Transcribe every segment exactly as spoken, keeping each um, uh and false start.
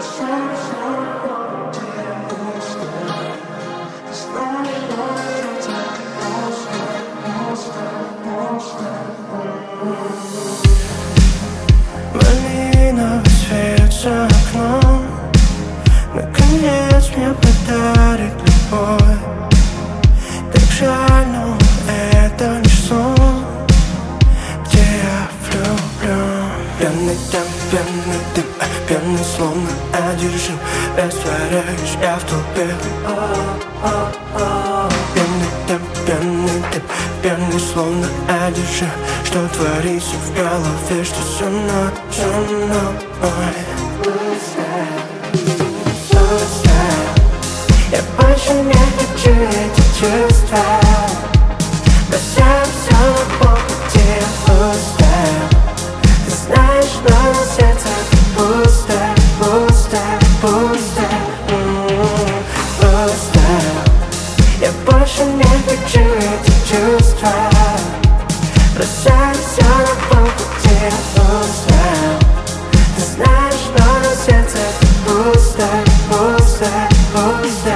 Малиновый свет за окном наконец мне подарит любовь. Так жаль, но это лишь сон, где я влюблен. Пьяный темп, пьяный дым, пьяный словно одержим. Растворяюсь я в толпе. Пьяный темп, пьяный дым, пьяный словно одержим. Что творится в голове, что со мной, со мной. Я больше не хочу эти чувства. Бросаю все на полпути, я устал. Ты знаешь, что на сердце пусто, пусто, пусто, пусто. Я больше не хочу эти чувства. Бросаю все на полпути, я устал. Ты знаешь, что на сердце пусто, пусто, пусто.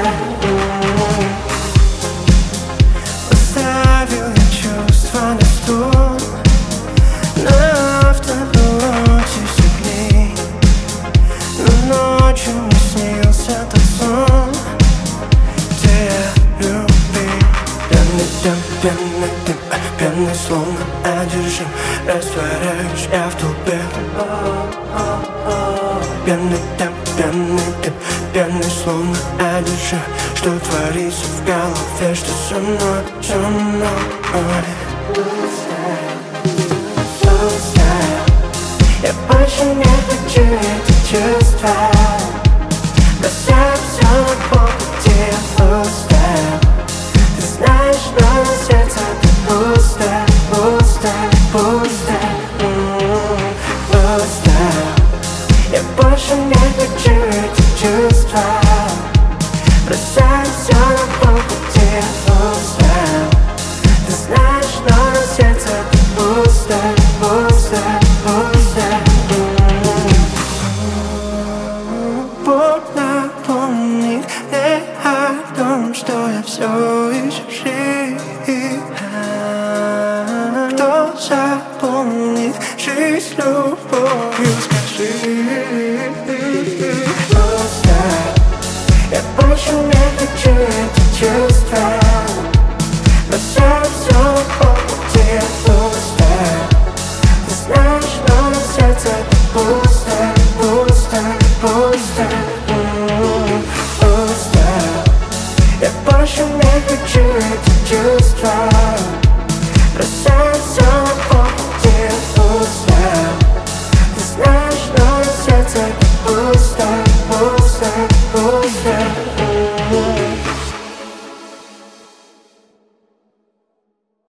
Поставил я чувства на стол, на автопилоте все дни. Но ночью мне снился тот сон, где я любил. Пьяный темп, пьяный дым, пьяный словно одержим. Растворяюсь я в толпе. Пьяный темп, пьяный дым, пьяный словно одержим. Что творится в голове, что со мной, со мной.